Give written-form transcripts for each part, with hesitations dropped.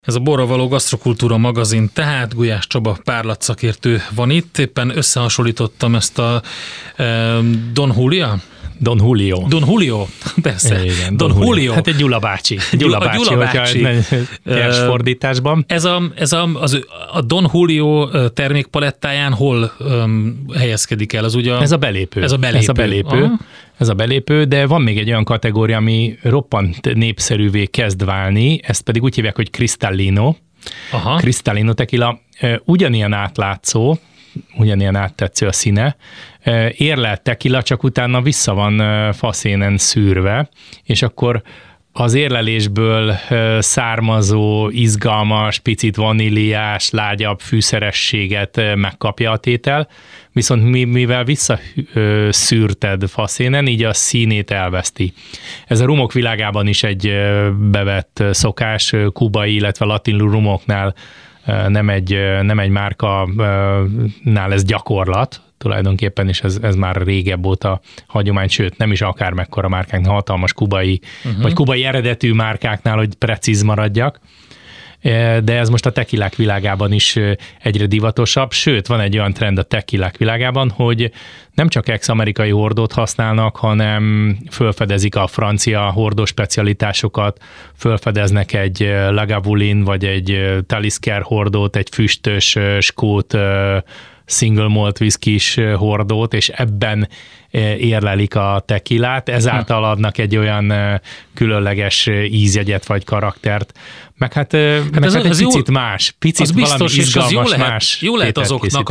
Ez a Borra való gasztrokultúra magazin, tehát Gulyás Csaba párlatszakértő van itt. Éppen összehasonlítottam ezt a Don Julio, persze. Igen, Don Julio. Hát egy Gyula bácsi. Gyula bácsi. Fordításban. Ez a Don Julio termékpalettáján hol helyezkedik el? Ez a belépő. Ez a belépő, de van még egy olyan kategória, ami roppant népszerűvé kezd válni, ezt pedig úgy hívják, hogy Cristalino. Aha. Cristalino tequila, ugyanilyen átlátszó, ugyanilyen áttetsző a színe, érlelt tequila, csak utána vissza van faszénen szűrve, és akkor az érlelésből származó, izgalmas, picit vaníliás, lágyabb fűszerességet megkapja a tétel, viszont mivel visszaszűrted faszénen, így a színét elveszti. Ez a rumok világában is egy bevett szokás, kubai, illetve latin rumoknál nem egy márkanál ez gyakorlat, tulajdonképpen is ez már régebb óta hagyomány, sőt nem is akármekkora márkáknál, hatalmas kubai, vagy kubai eredetű márkáknál, hogy precíz maradjak, de ez most a tekilák világában is egyre divatosabb, sőt van egy olyan trend a tekilák világában, hogy nem csak ex-amerikai hordót használnak, hanem fölfedezik a francia hordó specialitásokat, fölfedeznek egy Lagavulin vagy egy Talisker hordót, egy füstös skót single malt whiskys hordót, és ebben érlelik a tekilát, ezáltal adnak egy olyan különleges ízjegyet vagy karaktert, meg hát egy picit más, picit az valami biztos, izgalmas, más. Jó lehet azoknak,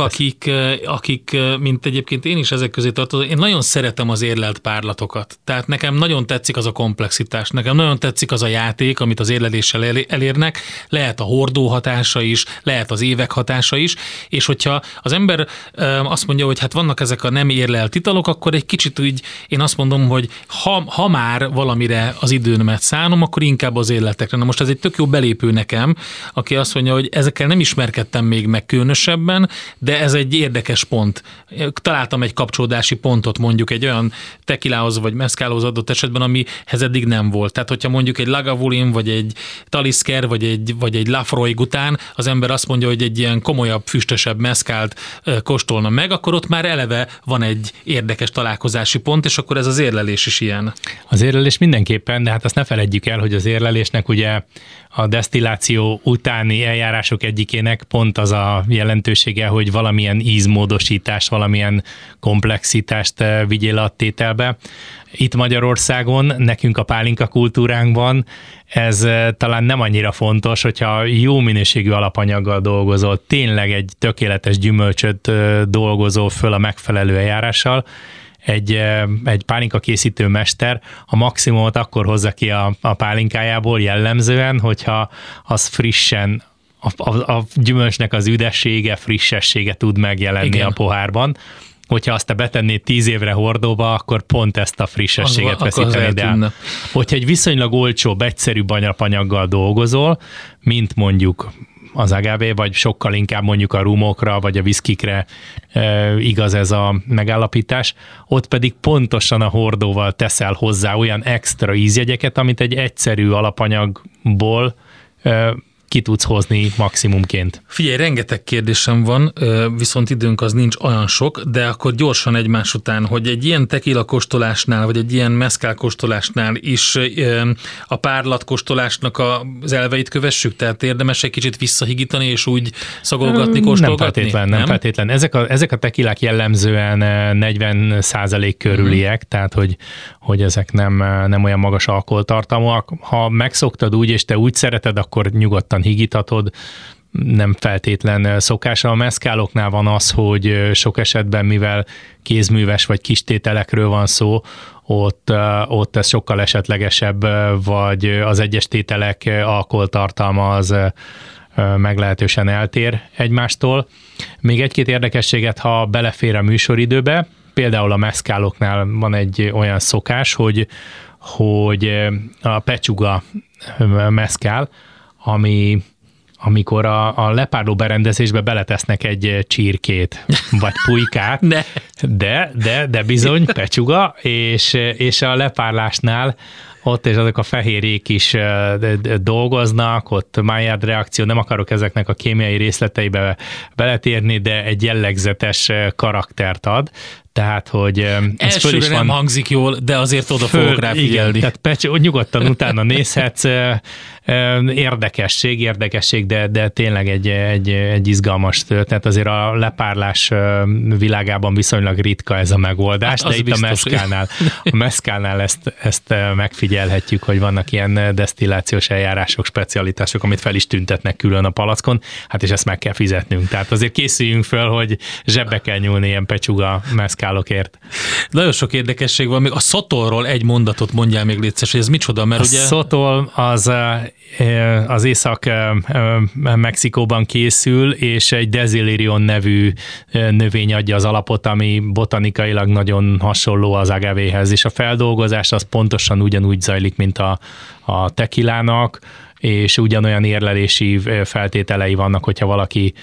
akik, mint egyébként én is ezek közé tartozom, én nagyon szeretem az érlelt párlatokat. Tehát nekem nagyon tetszik az a komplexitás, nekem nagyon tetszik az a játék, amit az érleléssel elérnek, lehet a hordó hatása is, lehet az évek hatása is, és hogyha az ember azt mondja, hogy hát vannak ezek a nem érlelt italok, akkor egy kicsit úgy, én azt mondom, hogy ha már valamire az időmet szánom, akkor inkább az érletekre. Na most ez egy tök jó belépő nekem, aki azt mondja, hogy ezekkel nem ismerkedtem még meg különösebben, de ez egy érdekes pont. Találtam egy kapcsolódási pontot mondjuk egy olyan tekilához vagy mezcálhoz adott esetben, amihez eddig nem volt. Tehát, hogyha mondjuk egy Lagavulin, vagy egy Talisker, vagy egy Lafroig után az ember azt mondja, hogy egy ilyen komolyabb, füstösebb mezcált kóstolna meg, akkor ott már eleve van egy érdekes találkozási pont, és akkor ez az érlelés is ilyen. Az érlelés mindenképpen, de hát azt ne feledjük el, hogy az érlelésnek ugye a desztilláció utáni eljárások egyikének pont az a jelentősége, hogy valamilyen ízmódosítást, valamilyen komplexitást vigyél a tételbe. Itt Magyarországon, nekünk a pálinka kultúránkban ez talán nem annyira fontos, hogyha jó minőségű alapanyaggal dolgozol, tényleg egy tökéletes gyümölcsöt dolgozol föl a megfelelő eljárással, egy pálinka készítő mester a maximumot akkor hozza ki a pálinkájából jellemzően, hogyha az frissen, a gyümölcsnek az üdessége, frissessége tud megjelenni. Igen. A pohárban. Hogyha azt te betennéd 10 évre hordóba, akkor pont ezt a frissességet veszítenéd el. Hogyha egy viszonylag olcsóbb, egyszerűbb alapanyaggal dolgozol, mint mondjuk az agave, vagy sokkal inkább mondjuk a rumokra, vagy a viszkikre igaz ez a megállapítás, ott pedig pontosan a hordóval teszel hozzá olyan extra ízjegyeket, amit egy egyszerű alapanyagból ki tudsz hozni maximumként. Figyelj, rengeteg kérdésem van, viszont időnk az nincs olyan sok, de akkor gyorsan egymás után, hogy egy ilyen tequila kóstolásnál, vagy egy ilyen mezcal kóstolásnál is a párlat kóstolásnak az elveit kövessük? Tehát érdemes egy kicsit visszahigítani, és úgy szagolgatni, kóstolgatni? Nem feltétlen. Ezek a tequilák jellemzően 40% körüliek, tehát hogy ezek nem olyan magas alkoholtartalmúak. Ha megszoktad úgy, és te úgy szereted, akkor nyugodtan higíthatod, nem feltétlen szokás. A mezcáloknál van az, hogy sok esetben, mivel kézműves vagy kis tételekről van szó, ott ez sokkal esetlegesebb, vagy az egyes tételek alkoholtartalma az meglehetősen eltér egymástól. Még egy-két érdekességet, ha belefér a műsoridőbe, például a mezcáloknál van egy olyan szokás, hogy a pechuga mezcal, amikor a lepárló berendezésbe beletesznek egy csirkét, vagy pulykát, de bizony pechuga, és a lepárlásnál ott és azok a fehérjék is dolgoznak, ott Maillard reakció, nem akarok ezeknek a kémiai részleteibe beletérni, de egy jellegzetes karaktert ad. Tehát, hogy ez föl is nem hangzik jól, de azért oda fogok rá figyelni. Igen, tehát nyugodtan utána nézhetsz, érdekesség, de tényleg egy izgalmas történet. Azért a lepárlás világában viszonylag ritka ez a megoldás, hát de itt biztos, a mezcálnál ezt megfigyelhetjük, hogy vannak ilyen desztillációs eljárások, specialitások, amit fel is tüntetnek külön a palackon, hát és ezt meg kell fizetnünk. Tehát azért készüljünk föl, hogy zsebbe kell nyúlni ilyen pecsuga mezcálokért. Nagyon sok érdekesség van, még a szotolról egy mondatot mondjál még létszes, hogy ez micsoda, mert ugye... A szotol az Észak-Mexikóban készül, és egy Desillirion nevű növény adja az alapot, ami botanikailag nagyon hasonló az agavéhez, és a feldolgozás az pontosan ugyanúgy zajlik, mint a tekilának, és ugyanolyan érlelési feltételei vannak, hogyha valaki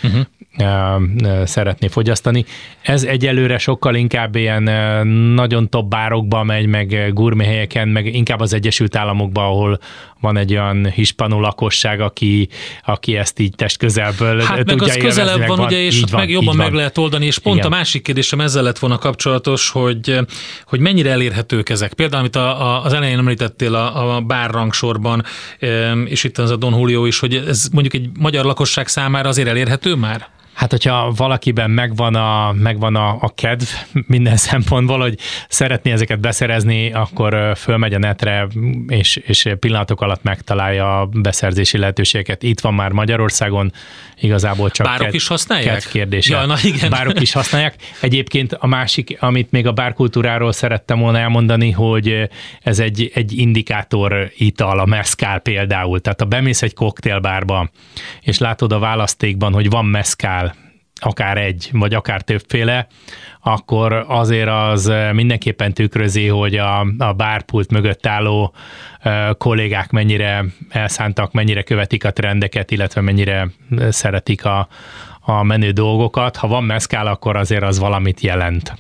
szeretné fogyasztani. Ez egyelőre sokkal inkább ilyen nagyon top bárokba megy, meg gourmet helyeken, meg inkább az Egyesült Államokban, ahol van egy olyan hispanul lakosság, aki ezt így testközelből hát tudja meg az közelebb van, ugye, és van, meg jobban meg lehet oldani, és pont igen. A másik kérdésem ezzel lett volna kapcsolatos, hogy mennyire elérhetők ezek. Például, amit az elején említettél a bárrangsorban, és itt az a Don Julio is, hogy ez mondjuk egy magyar lakosság számára azért elérhető már? Hát, hogyha valakiben megvan a kedv minden szempontból, hogy szeretné ezeket beszerezni, akkor fölmegy a netre, és pillanatok alatt megtalálja a beszerzési lehetőségeket. Itt van már Magyarországon, igazából csak bárok is használják? Kedv kérdése. Ja, na igen. Bárok is használják. Egyébként a másik, amit még a bárkultúráról szerettem volna elmondani, hogy ez egy indikátor ital, a mezcal például. Tehát ha bemész egy koktélbárba, és látod a választékban, hogy van mezcal, akár egy, vagy akár többféle, akkor azért az mindenképpen tükrözi, hogy a bárpult mögött álló kollégák mennyire elszántak, mennyire követik a trendeket, illetve mennyire szeretik a menő dolgokat. Ha van mezcal, akkor azért az valamit jelent.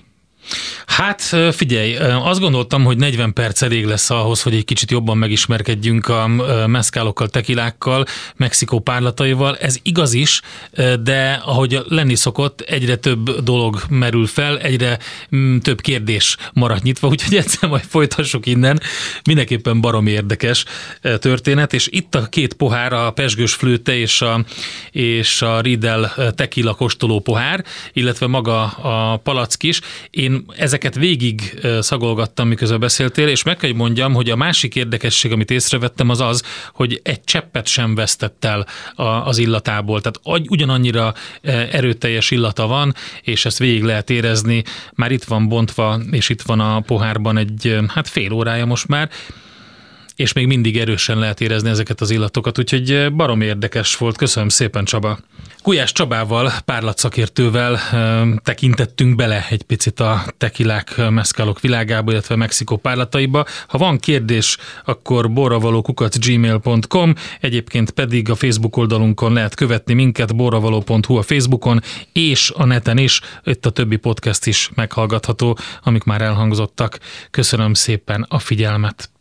Hát figyelj, azt gondoltam, hogy 40 perc elég lesz ahhoz, hogy egy kicsit jobban megismerkedjünk a mezcalokkal, tekilákkal, Mexikó párlataival. Ez igaz is, de ahogy lenni szokott, egyre több dolog merül fel, egyre több kérdés marad nyitva, úgyhogy egyszer majd folytassuk innen. Mindenképpen baromi érdekes történet, és itt a két pohár, a pezsgős flőte és a Riedel tequila kóstoló pohár, illetve maga a palack is. Én ezeket végig szagolgattam, miközben beszéltél, és meg kell, hogy mondjam, hogy a másik érdekesség, amit észrevettem, az, hogy egy cseppet sem vesztett el az illatából. Tehát ugyanannyira erőteljes illata van, és ezt végig lehet érezni. Már itt van bontva, és itt van a pohárban egy fél órája most már, és még mindig erősen lehet érezni ezeket az illatokat, úgyhogy baromi érdekes volt. Köszönöm szépen, Csaba. Gulyás Csabával, párlatszakértővel tekintettünk bele egy picit a tekilák, mezcalok világába, illetve Mexikó párlataiba. Ha van kérdés, akkor borravaló@gmail.com, egyébként pedig a Facebook oldalunkon lehet követni minket, borravaló.hu a Facebookon, és a neten is, itt a többi podcast is meghallgatható, amik már elhangzottak. Köszönöm szépen a figyelmet.